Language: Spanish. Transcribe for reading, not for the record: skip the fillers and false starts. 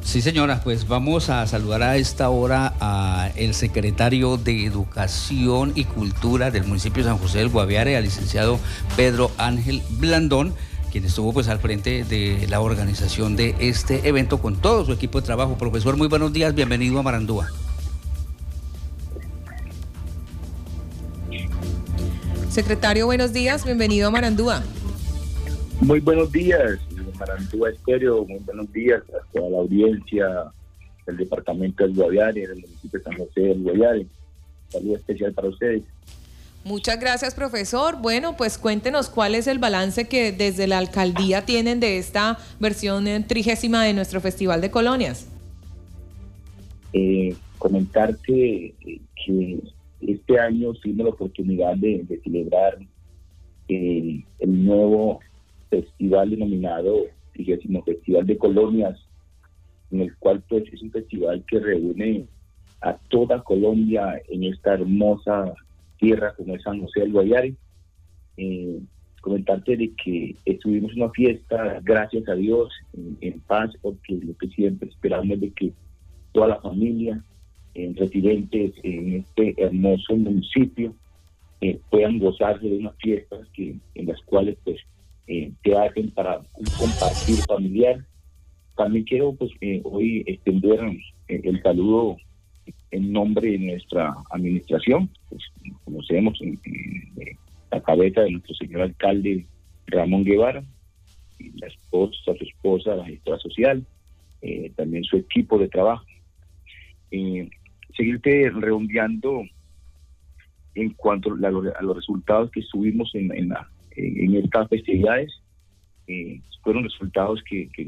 Sí, señora, pues vamos a saludar a esta hora a el secretario de Educación y Cultura del municipio de San José del Guaviare, al licenciado Pedro Ángel Blandón, quien estuvo pues al frente de la organización de este evento con todo su equipo de trabajo. Profesor, muy buenos días, bienvenido a Marandúa. Secretario, buenos días, bienvenido a Marandúa. Muy buenos días, Marandúa Estéreo, muy buenos días a toda la audiencia del departamento del Guaviare, del municipio de San José del Guaviare. Saludo especial para ustedes. Muchas gracias, profesor. Bueno, pues cuéntenos cuál es el balance que desde la alcaldía tienen de esta versión 30ª de nuestro Festival de Colonias. Comentarte que este año tuvimos la oportunidad de celebrar el nuevo festival denominado 30º Festival de Colonias, en el cual pues es un festival que reúne a toda Colombia en esta hermosa tierra como es San José del Guaviare. Comentarte de que tuvimos una fiesta, gracias a Dios, en paz, porque lo que siempre esperamos de que toda la familia, residentes en este hermoso municipio, puedan gozarse de unas fiestas en las cuales pues te hacen para un compartir familiar. También quiero pues hoy extender el saludo en nombre de nuestra administración. Pues conocemos la cabeza de nuestro señor alcalde Ramón Guevara, y su esposa, la gestora social, también su equipo de trabajo. Seguirte redondeando en cuanto a los resultados que tuvimos en estas festividades. Fueron resultados que